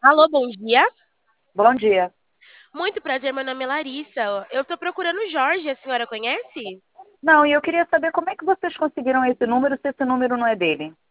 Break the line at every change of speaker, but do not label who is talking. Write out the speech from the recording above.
Alô, bom dia.
Bom dia.
Muito prazer, meu nome é Larissa. Eu tô procurando o Jorge, a senhora conhece?
Não, e eu queria saber como é que vocês conseguiram esse número se esse número não é dele.